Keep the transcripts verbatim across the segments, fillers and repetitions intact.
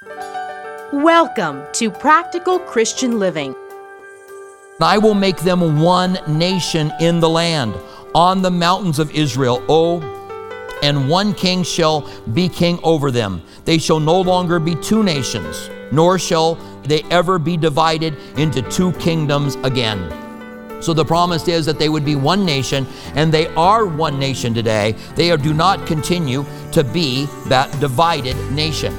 Welcome to Practical Christian Living. I will make them one nation in the land, on the mountains of Israel. Oh, and one king shall be king over them. They shall no longer be two nations, nor shall they ever be divided into two kingdoms again. So the promise is that they would be one nation, and they are one nation today. They do not continue to be that divided nation.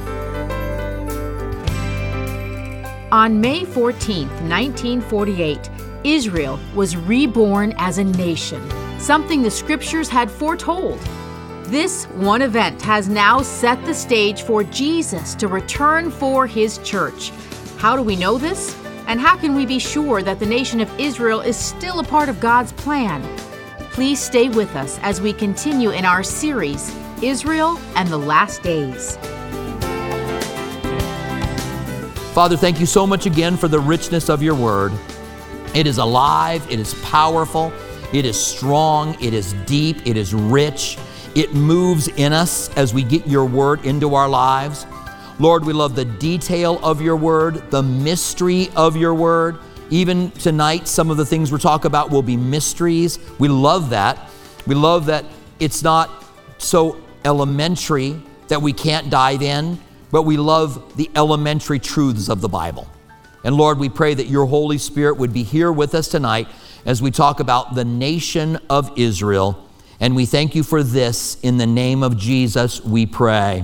On May fourteenth, nineteen forty-eight, Israel was reborn as a nation, something the scriptures had foretold. This one event has now set the stage for Jesus to return for his church. How do we know this? And how can we be sure that the nation of Israel is still a part of God's plan? Please stay with us as we continue in our series, Israel and the Last Days. Father, thank you so much again for the richness of your word. It is alive, it is powerful, it is strong, it is deep, it is rich. It moves in us as we get your word into our lives. Lord, we love the detail of your word, the mystery of your word. Even tonight, some of the things we're talking about will be mysteries. We love that. We love that it's not so elementary that we can't dive in, but we love the elementary truths of the Bible. And Lord, we pray that your Holy Spirit would be here with us tonight as we talk about the nation of Israel. And we thank you for this. In the name of Jesus, we pray.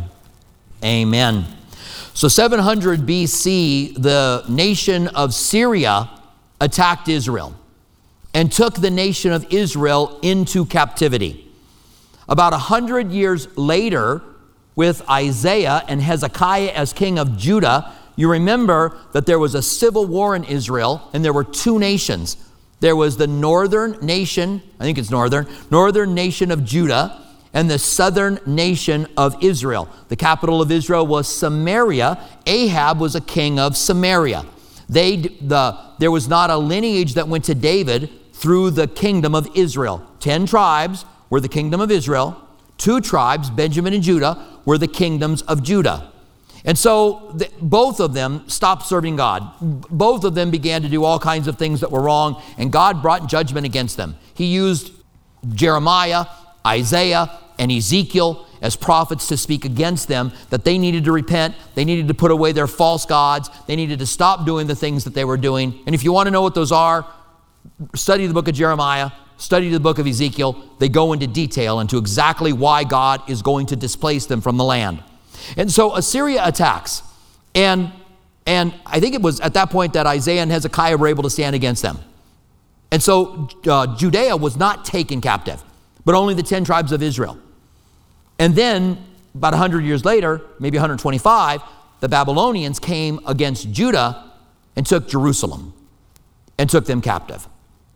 Amen. So seven hundred B C, the nation of Syria attacked Israel and took the nation of Israel into captivity. About a hundred years later, with Isaiah and Hezekiah as king of Judah, you remember that there was a civil war in Israel, and there were two nations. There was the northern nation, I think it's northern, northern nation of Judah, and the southern nation of Israel. The capital of Israel was Samaria. Ahab was a king of Samaria. They, the, there was not a lineage that went to David through the kingdom of Israel. Ten tribes were the kingdom of Israel. Two tribes, Benjamin and Judah, were the kingdoms of Judah. And so the, both of them stopped serving God. Both of them began to do all kinds of things that were wrong, and God brought judgment against them. He used Jeremiah, Isaiah, and Ezekiel as prophets to speak against them, that they needed to repent, they needed to put away their false gods, they needed to stop doing the things that they were doing. And if you want to know what those are, study the book of Jeremiah, study the book of Ezekiel. They go into detail into exactly why God is going to displace them from the land. And so Assyria attacks, and, and I think it was at that point that Isaiah and Hezekiah were able to stand against them. And so uh, Judea was not taken captive, but only the ten tribes of Israel. And then about one hundred years later, maybe one hundred twenty-five, the Babylonians came against Judah and took Jerusalem and took them captive.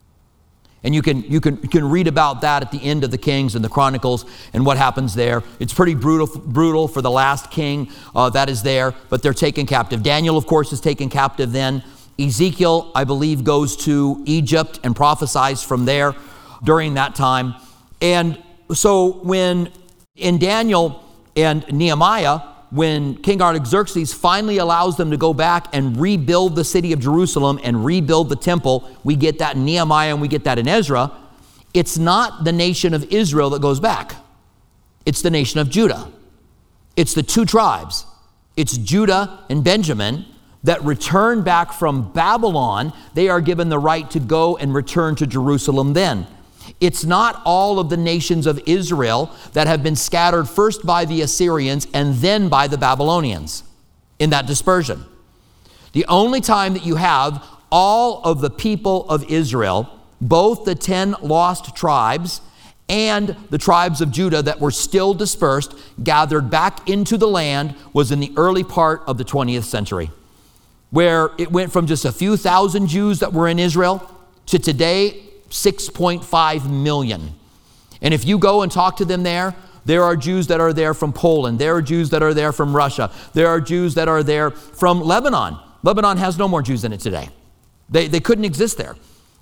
And you can, you can, you can read about that at the end of the Kings and the Chronicles and what happens there. It's pretty brutal, brutal for the last king uh, that is there, but they're taken captive. Daniel, of course, is taken captive then. Ezekiel, I believe, goes to Egypt and prophesies from there during that time. And so when in Daniel and Nehemiah, when King Artaxerxes finally allows them to go back and rebuild the city of Jerusalem and rebuild the temple, we get that in Nehemiah and we get that in Ezra. It's not the nation of Israel that goes back. It's the nation of Judah. It's the two tribes. It's Judah and Benjamin that return back from Babylon. They are given the right to go and return to Jerusalem then. It's not all of the nations of Israel that have been scattered first by the Assyrians and then by the Babylonians in that dispersion. The only time that you have all of the people of Israel, both the ten lost tribes and the tribes of Judah that were still dispersed, gathered back into the land, was in the early part of the twentieth century, where it went from just a few thousand Jews that were in Israel to today, six point five million. And if you go and talk to them there, there are Jews that are there from Poland. There are Jews that are there from Russia. There are Jews that are there from Lebanon. Lebanon has no more Jews in it today. They, they couldn't exist there.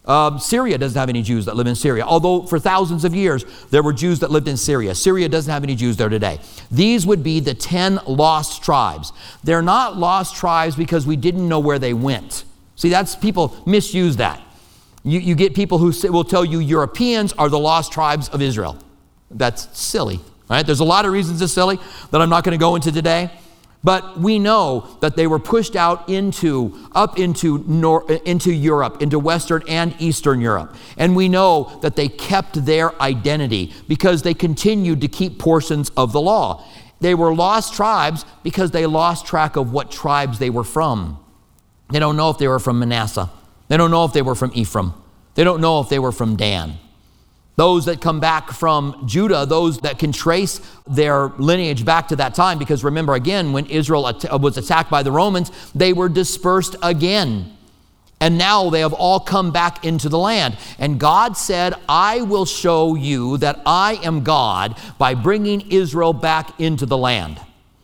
Um, Syria doesn't have any Jews that live in Syria, although for thousands of years there were Jews that lived in Syria. Syria doesn't have any Jews there today. These would be the ten lost tribes. They're not lost tribes because we didn't know where they went. See, that's, people misuse that. You, you get people who say, will tell you Europeans are the lost tribes of Israel. That's silly, right? There's a lot of reasons it's silly that I'm not going to go into today. But we know that they were pushed out into, up into, nor, into Europe, into Western and Eastern Europe. And we know that they kept their identity because they continued to keep portions of the law. They were lost tribes because they lost track of what tribes they were from. They don't know if they were from Manasseh. They don't know if they were from Ephraim. They don't know if they were from Dan. Those that come back from Judah, those that can trace their lineage back to that time, because remember again, when Israel at- was attacked by the Romans, they were dispersed again. And now they have all come back into the land. And God said, I will show you that I am God by bringing Israel back into the land.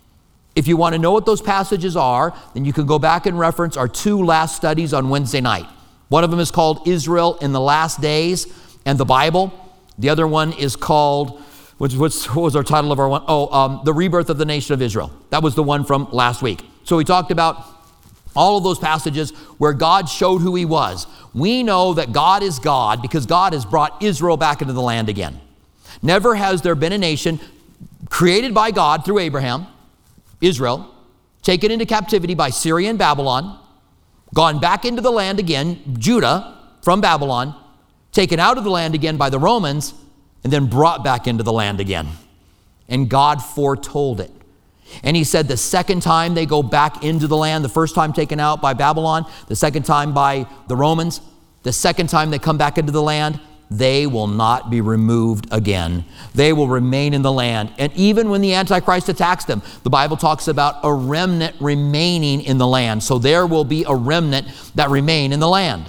If you want to know what those passages are, then you can go back and reference our two last studies on Wednesday night. One of them is called Israel in the Last Days and the Bible. The other one is called, which, which, what was our title of our one? Oh, um, The Rebirth of the Nation of Israel. That was the one from last week. So we talked about all of those passages where God showed who he was. We know that God is God because God has brought Israel back into the land again. Never has there been a nation created by God through Abraham, Israel, taken into captivity by Syria and Babylon, gone back into the land again, Judah from Babylon, taken out of the land again by the Romans, and then brought back into the land again. And God foretold it. And he said the second time they go back into the land, the first time taken out by Babylon, the second time by the Romans, the second time they come back into the land, they will not be removed again. They will remain in the land. And even when the Antichrist attacks them, the Bible talks about a remnant remaining in the land. So there will be a remnant that remain in the land.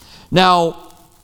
Now,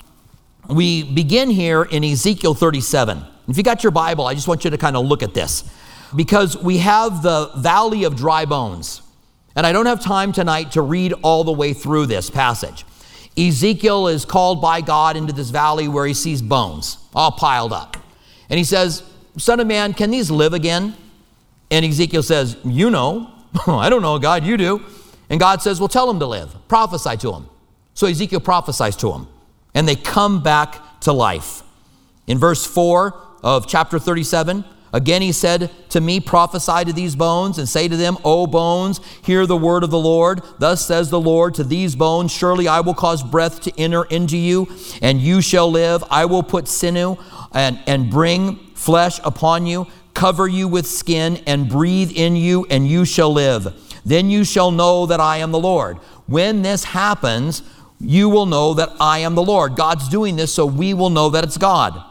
we begin here in Ezekiel thirty-seven. If you got your Bible, I just want you to kind of look at this, because we have the valley of dry bones. And I don't have time tonight to read all the way through this passage. Ezekiel is called by God into this valley where he sees bones all piled up. And he says, Son of man, can these live again? And Ezekiel says, you know. I don't know, God, you do. And God says, well, tell them to live. Prophesy to them. So Ezekiel prophesies to them. And they come back to life. In verse four of chapter thirty-seven, again he said to me, prophesy to these bones and say to them, O bones, hear the word of the Lord. Thus says the Lord to these bones, surely I will cause breath to enter into you, and you shall live. I will put sinew and, and bring flesh upon you, cover you with skin, and breathe in you, and you shall live. Then you shall know that I am the Lord. When this happens, you will know that I am the Lord. God's doing this so we will know that it's God.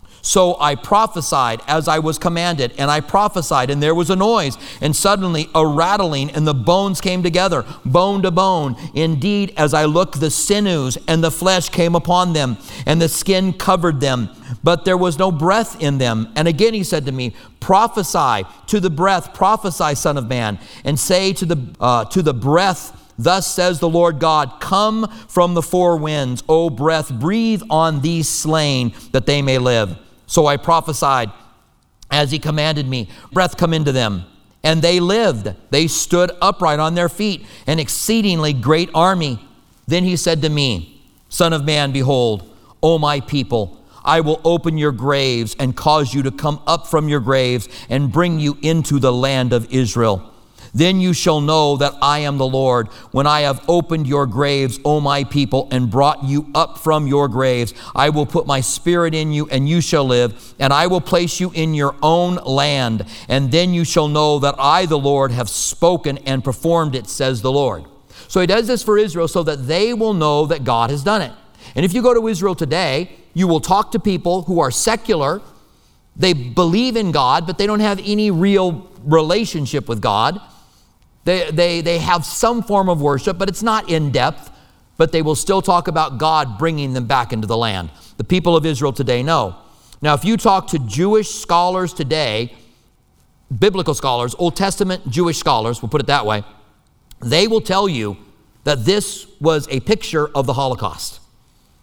So I prophesied as I was commanded, and I prophesied, and there was a noise, and suddenly a rattling, and the bones came together, bone to bone. Indeed, as I looked, the sinews and the flesh came upon them, and the skin covered them, but there was no breath in them. And again he said to me, prophesy to the breath, prophesy, son of man, and say to the uh, to the breath, thus says the Lord God, come from the four winds, O breath, breathe on these slain, that they may live. So I prophesied as he commanded me, breath come into them. And they lived. They stood upright on their feet, an exceedingly great army. Then he said to me, Son of man, behold, O my people, I will open your graves and cause you to come up from your graves and bring you into the land of Israel. Then you shall know that I am the Lord, when I have opened your graves, O my people, and brought you up from your graves. I will put my spirit in you, and you shall live, and I will place you in your own land. And then you shall know that I, the Lord, have spoken and performed it, says the Lord. So he does this for Israel so that they will know that God has done it. And if you go to Israel today, you will talk to people who are secular. They believe in God, but they don't have any real relationship with God. They, they, they have some form of worship, but it's not in depth, but they will still talk about God bringing them back into the land. The people of Israel today know. Now, if you talk to Jewish scholars today, biblical scholars, Old Testament Jewish scholars, we'll put it that way, they will tell you that this was a picture of the Holocaust.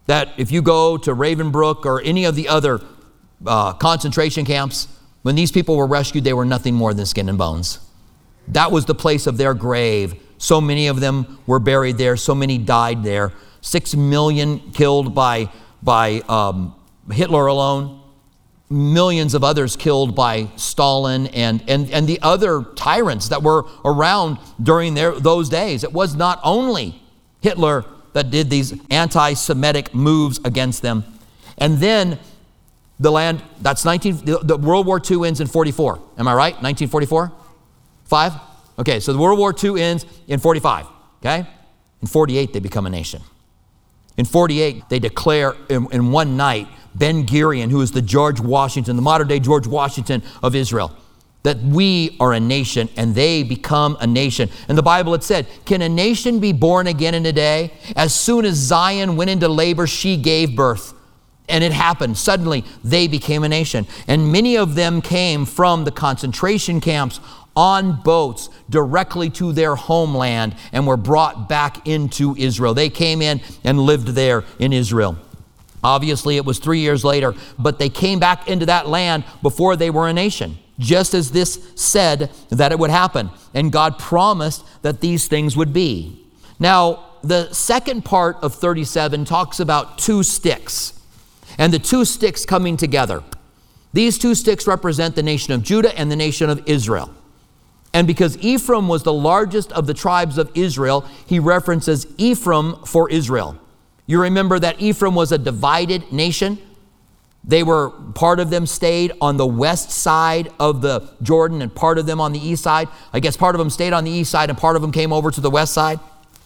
that if you go to Ravenbrook or any of the other uh, concentration camps, when these people were rescued, they were nothing more than skin and bones. That was the place of their grave. So many of them were buried there. So many died there. Six million killed by, by um, Hitler alone. Millions of others killed by Stalin and, and, and the other tyrants that were around during their, those days. It was not only Hitler that did these anti-Semitic moves against them. And then the land, that's nineteen, the, the World War Two ends in forty-four. Am I right? nineteen forty-four? Five? Okay, so the World War Two ends in forty-five, okay? In forty-eight, they become a nation. In forty-eight, they declare in, in one night, Ben-Gurion, who is the George Washington, the modern day George Washington of Israel, that we are a nation, and they become a nation. In the Bible it said, can a nation be born again in a day? As soon as Zion went into labor, she gave birth. And it happened. Suddenly, they became a nation. And many of them came from the concentration camps on boats directly to their homeland and were brought back into Israel. They came in and lived there in Israel. Obviously, it was three years later, but they came back into that land before they were a nation, just as this said that it would happen. And God promised that these things would be. Now, the second part of thirty-seven talks about two sticks, and the two sticks coming together. These two sticks represent the nation of Judah and the nation of Israel. And because Ephraim was the largest of the tribes of Israel, he references Ephraim for Israel. You remember that Ephraim was a divided nation. They were, part of them stayed on the west side of the Jordan and part of them on the east side. I guess part of them stayed on the east side and part of them came over to the west side.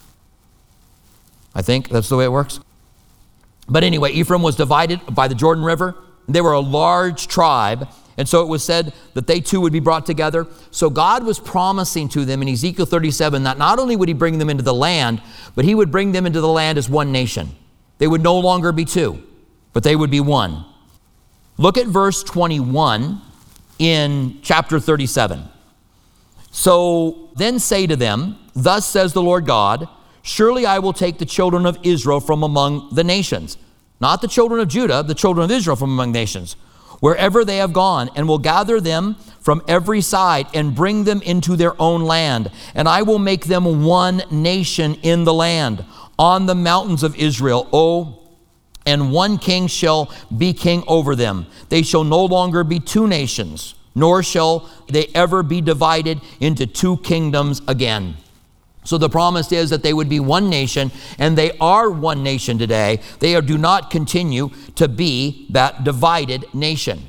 I think that's the way it works. But anyway, Ephraim was divided by the Jordan River. They were a large tribe. And so it was said that they too would be brought together. So God was promising to them in Ezekiel thirty-seven that not only would he bring them into the land, but he would bring them into the land as one nation. They would no longer be two, but they would be one. Look at verse twenty-one in chapter thirty-seven. So then say to them, thus says the Lord God, surely I will take the children of Israel from among the nations. Not the children of Judah, the children of Israel from among nations, wherever they have gone, and will gather them from every side and bring them into their own land. And I will make them one nation in the land, on the mountains of Israel. Oh, and one king shall be king over them. They shall no longer be two nations, nor shall they ever be divided into two kingdoms again. So the promise is that they would be one nation, and they are one nation today. They are, do not continue to be that divided nation.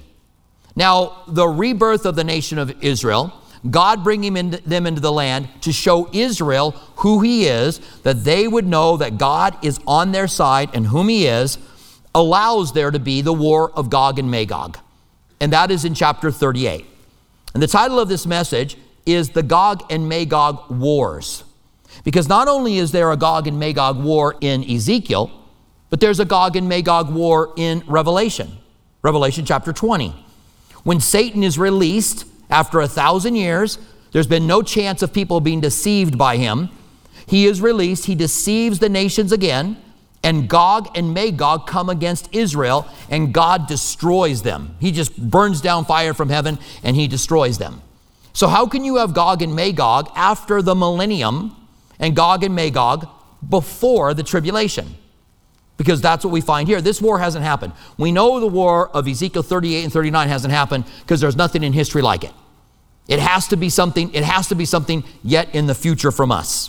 Now, the rebirth of the nation of Israel, God bringing in, them into the land to show Israel who he is, that they would know that God is on their side and whom he is, allows there to be the war of Gog and Magog. And that is in chapter thirty-eight. And the title of this message is the Gog and Magog Wars. Because not only is there a Gog and Magog war in Ezekiel, but there's a Gog and Magog war in Revelation. Revelation chapter twenty. When Satan is released after a thousand years, there's been no chance of people being deceived by him. He is released, he deceives the nations again, and Gog and Magog come against Israel, and God destroys them. He just burns down fire from heaven, and he destroys them. So how can you have Gog and Magog after the millennium, and Gog and Magog before the tribulation? Because that's what we find here. This war hasn't happened. We know the war of Ezekiel thirty-eight and thirty-nine hasn't happened because there's nothing in history like it. It has to be something, it has to be something yet in the future from us.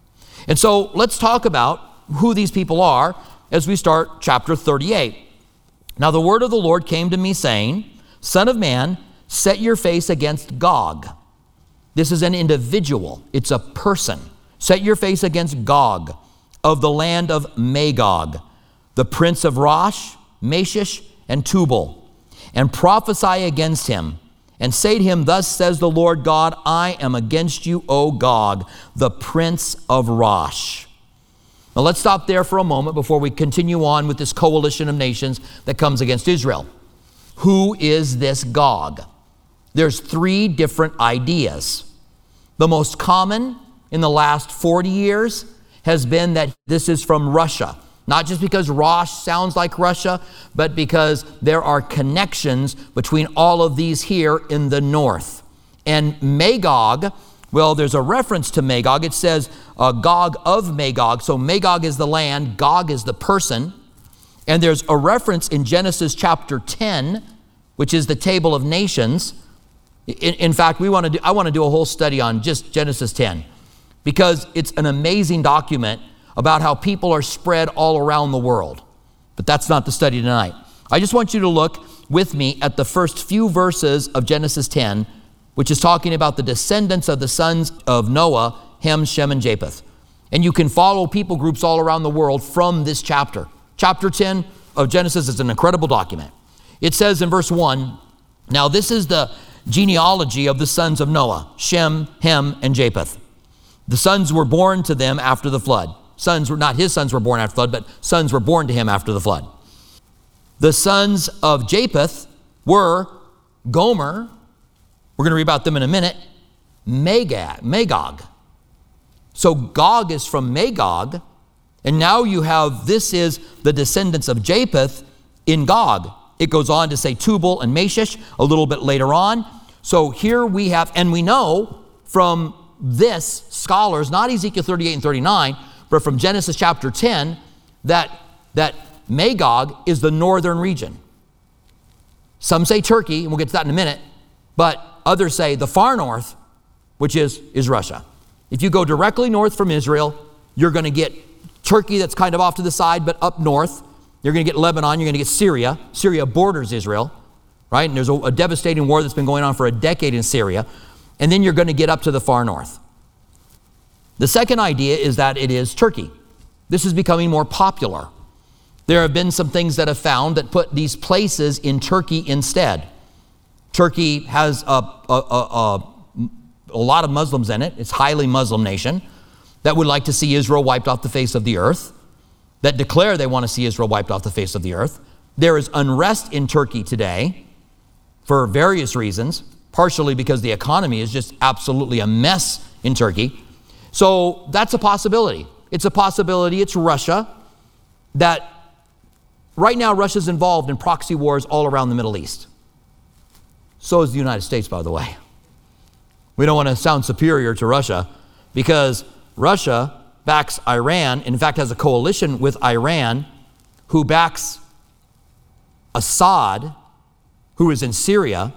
And so let's talk about who these people are as we start chapter thirty-eight. Now the word of the Lord came to me saying, Son of man, set your face against Gog. This is an individual. It's a person. Set your face against Gog of the land of Magog, the prince of Rosh, Meshish, and Tubal, and prophesy against him, and say to him, Thus says the Lord God, I am against you, O Gog, the prince of Rosh. Now let's stop there for a moment before we continue on with this coalition of nations that comes against Israel. Who is this Gog? There's three different ideas. The most common in the last forty years has been that this is from Russia. Not just because Rosh sounds like Russia, but because there are connections between all of these here in the north. And Magog, well, there's a reference to Magog. It says uh, Gog of Magog. So Magog is the land, Gog is the person. And there's a reference in Genesis chapter ten, which is the table of nations. In, in fact, we want to do, I want to do a whole study on just Genesis ten, because it's an amazing document about how people are spread all around the world. But that's not the study tonight. I just want you to look with me at the first few verses of Genesis ten, which is talking about the descendants of the sons of Noah, Ham, Shem, and Japheth. And you can follow people groups all around the world from this chapter. Chapter ten of Genesis is an incredible document. It says in verse one, now this is the genealogy of the sons of Noah, Shem, Ham, and Japheth. The sons were born to them after the flood. Sons were not his sons were born after the flood, but sons were born to him after the flood. The sons of Japheth were Gomer, we're going to read about them in a minute, Magog, Magog. So Gog is from Magog, and now you have, this is the descendants of Japheth in Gog. It goes on to say Tubal and Meshish a little bit later on. So here we have, and we know from this, scholars, not Ezekiel thirty-eight and thirty-nine, but from Genesis chapter ten, that, that Magog is the northern region. Some say Turkey, and we'll get to that in a minute, but others say the far north, which is, is Russia. If you go directly north from Israel, you're going to get Turkey that's kind of off to the side, but up north. You're going to get Lebanon, you're going to get Syria. Syria borders Israel, right? And there's a, a devastating war that's been going on for a decade in Syria. And then you're going to get up to the far north. The second idea is that it is Turkey. This is becoming more popular. There have been some things that have found that put these places in Turkey instead. Turkey has a, a, a, a, a lot of Muslims in it. It's a highly Muslim nation that would like to see Israel wiped off the face of the earth, that declare they want to see Israel wiped off the face of the earth. There is unrest in Turkey today for various reasons, partially because the economy is just absolutely a mess in Turkey. So that's a possibility. It's a possibility. It's Russia. That right now Russia's involved in proxy wars all around the Middle East. So is the United States, by the way. We don't want to sound superior to Russia because Russia backs Iran, in fact has a coalition with Iran who backs Assad, who is in Syria,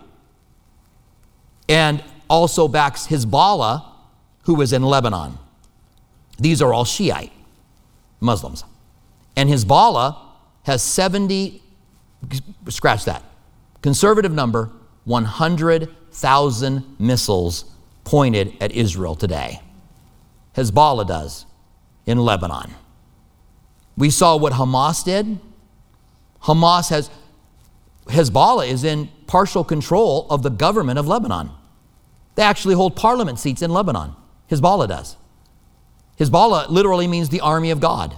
and also backs Hezbollah, who is in Lebanon. These are all Shiite Muslims. And Hezbollah has seventy, scratch that, conservative number, one hundred thousand missiles pointed at Israel today. Hezbollah does in Lebanon. We saw what Hamas did. Hamas has, Hezbollah is in partial control of the government of Lebanon. They actually hold parliament seats in Lebanon. Hezbollah does. Hezbollah literally means the army of God.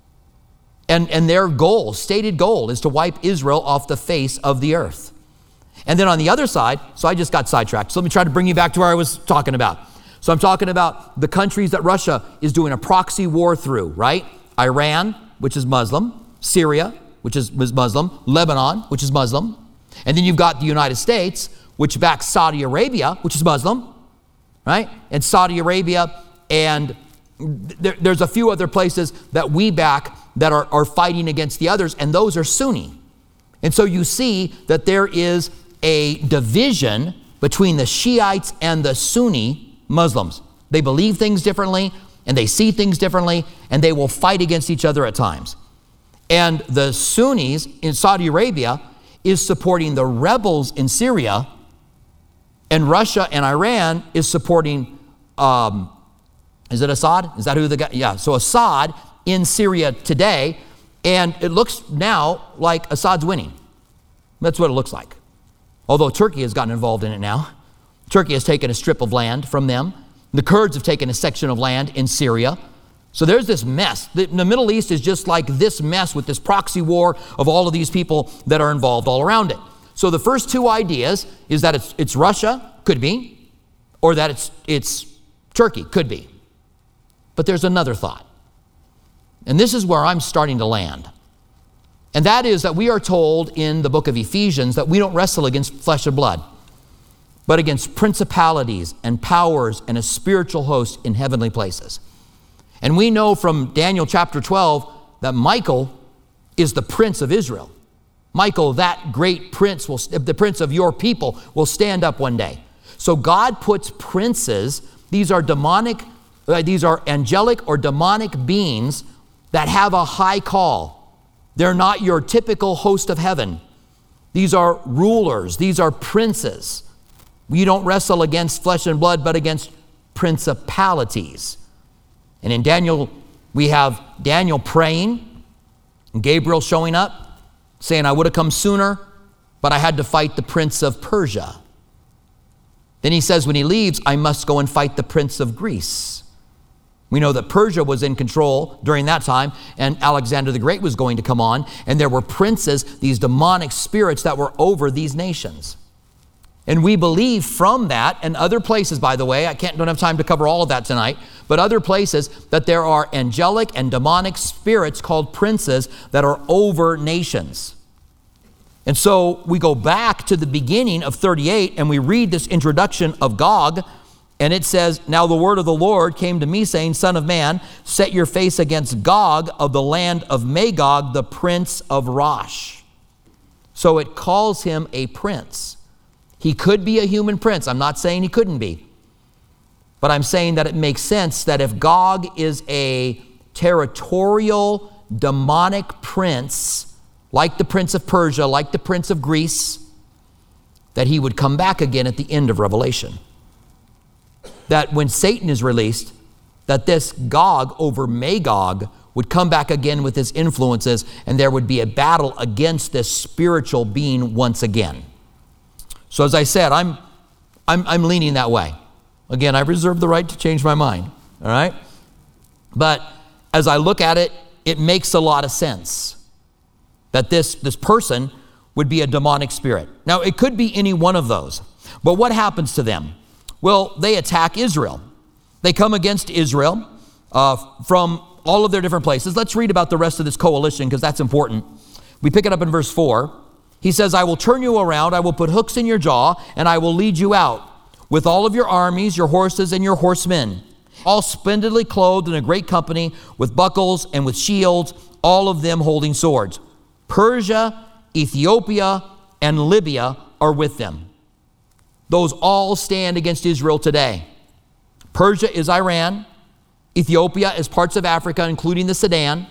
And, and their goal, stated goal, is to wipe Israel off the face of the earth. And then on the other side, so I just got sidetracked. So let me try to bring you back to where I was talking about. So I'm talking about the countries that Russia is doing a proxy war through, right? Iran, which is Muslim, Syria, which is Muslim, Lebanon, which is Muslim. And then you've got the United States, which backs Saudi Arabia, which is Muslim, right? And Saudi Arabia, and there, there's a few other places that we back that are, are fighting against the others, and those are Sunni. And so you see that there is a division between the Shiites and the Sunni Muslims. They believe things differently, and they see things differently, and they will fight against each other at times. And the Sunnis in Saudi Arabia is supporting the rebels in Syria, and Russia and Iran is supporting, um, is it Assad? Is that who the guy? Yeah, so Assad in Syria today, and it looks now like Assad's winning. That's what it looks like. Although Turkey has gotten involved in it now. Turkey has taken a strip of land from them. The Kurds have taken a section of land in Syria. So there's this mess. The, the Middle East is just like this mess with this proxy war of all of these people that are involved all around it. So the first two ideas is that it's, it's Russia, could be, or that it's, it's Turkey, could be. But there's another thought. And this is where I'm starting to land. And that is that we are told in the book of Ephesians that we don't wrestle against flesh and blood, but against principalities and powers and a spiritual host in heavenly places. And we know from Daniel chapter twelve that Michael is the prince of Israel. Michael, that great prince, will, the prince of your people, will stand up one day. So God puts princes, these are demonic, uh, these are angelic or demonic beings that have a high call. They're not your typical host of heaven. These are rulers, these are princes. We don't wrestle against flesh and blood, but against principalities. And in Daniel, we have Daniel praying, and Gabriel showing up, saying, I would have come sooner, but I had to fight the prince of Persia. Then he says when he leaves, I must go and fight the prince of Greece. We know that Persia was in control during that time, and Alexander the Great was going to come on, and there were princes, these demonic spirits that were over these nations. And we believe from that, and other places, by the way, I can't, don't have time to cover all of that tonight, but other places, that there are angelic and demonic spirits called princes that are over nations. And so we go back to the beginning of thirty-eight, and we read this introduction of Gog, and it says, now the word of the Lord came to me, saying, Son of man, set your face against Gog of the land of Magog, the prince of Rosh. So it calls him a prince. He could be a human prince. I'm not saying he couldn't be. But I'm saying that it makes sense that if Gog is a territorial, demonic prince, like the prince of Persia, like the prince of Greece, that he would come back again at the end of Revelation. That when Satan is released, that this Gog over Magog would come back again with his influences, and there would be a battle against this spiritual being once again. So as I said, I'm, I'm, I'm leaning that way. Again, I reserve the right to change my mind, all right? But as I look at it, it makes a lot of sense that this, this person would be a demonic spirit. Now, it could be any one of those, but what happens to them? Well, they attack Israel. They come against Israel uh, from all of their different places. Let's read about the rest of this coalition because that's important. We pick it up in verse four. He says, I will turn you around, I will put hooks in your jaw, and I will lead you out with all of your armies, your horses, and your horsemen, all splendidly clothed in a great company with buckles and with shields, all of them holding swords. Persia, Ethiopia, and Libya are with them. Those all stand against Israel today. Persia is Iran. Ethiopia is parts of Africa, including the Sudan,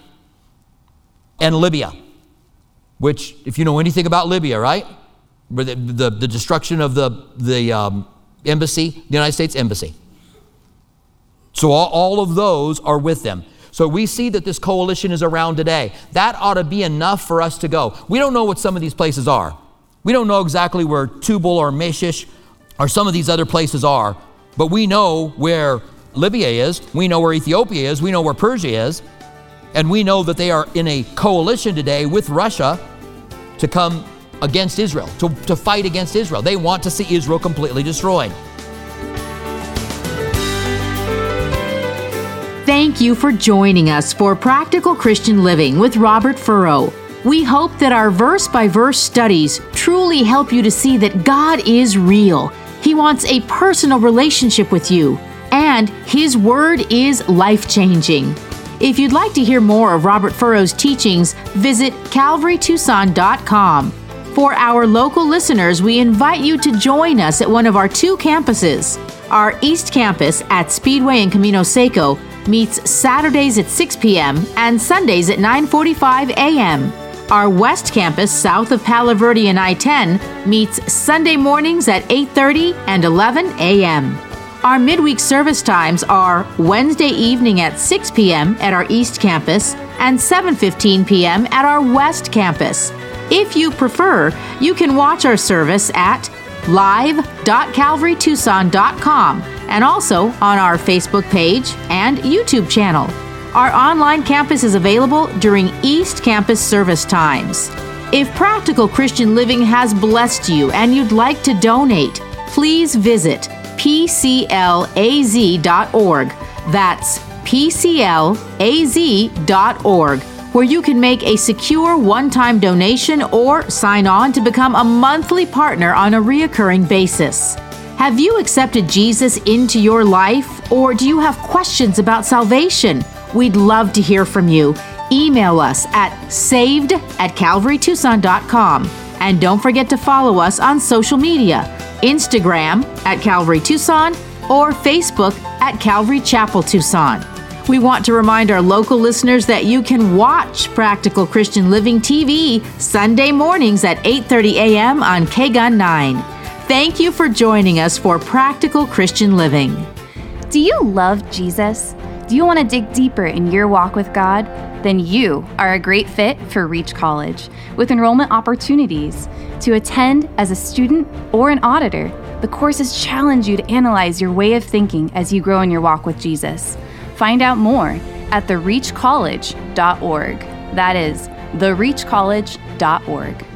and Libya, which, if you know anything about Libya, right? The, the, the destruction of the, the um, embassy, the United States Embassy. So all, all of those are with them. So we see that this coalition is around today. That ought to be enough for us to go. We don't know what some of these places are. We don't know exactly where Tubal or Meshish or some of these other places are, but we know where Libya is, we know where Ethiopia is, we know where Persia is, and we know that they are in a coalition today with Russia to come against Israel, to, to fight against Israel. They want to see Israel completely destroyed. Thank you for joining us for Practical Christian Living with Robert Furrow. We hope that our verse-by-verse studies truly help you to see that God is real. He wants a personal relationship with you, and His Word is life-changing. If you'd like to hear more of Robert Furrow's teachings, visit calvary tucson dot com. For our local listeners, we invite you to join us at one of our two campuses. Our East Campus at Speedway and Camino Seco meets Saturdays at six p.m. and Sundays at nine forty-five a.m. Our West Campus, south of Palo Verde and I ten, meets Sunday mornings at eight thirty and eleven a.m. Our midweek service times are Wednesday evening at six p.m. at our East Campus and seven fifteen p.m. at our West Campus. If you prefer, you can watch our service at live dot calvary tucson dot com and also on our Facebook page and YouTube channel. Our online campus is available during East Campus service times. If Practical Christian Living has blessed you and you'd like to donate, please visit p c l a z dot org. That's p c l a z dot org, where you can make a secure one-time donation or sign on to become a monthly partner on a reoccurring basis. Have you accepted Jesus into your life, or do you have questions about salvation? We'd love to hear from you. Email us at saved at calvary tucson dot com. And don't forget to follow us on social media, Instagram at Calvary Tucson or Facebook at Calvary Chapel Tucson. We want to remind our local listeners that you can watch Practical Christian Living T V Sunday mornings at eight thirty a.m. on K G U N nine. Thank you for joining us for Practical Christian Living. Do you love Jesus? Do you want to dig deeper in your walk with God? Then you are a great fit for Reach College, with enrollment opportunities. To attend as a student or an auditor, the courses challenge you to analyze your way of thinking as you grow in your walk with Jesus. Find out more at the reach college dot org. That is the reach college dot org.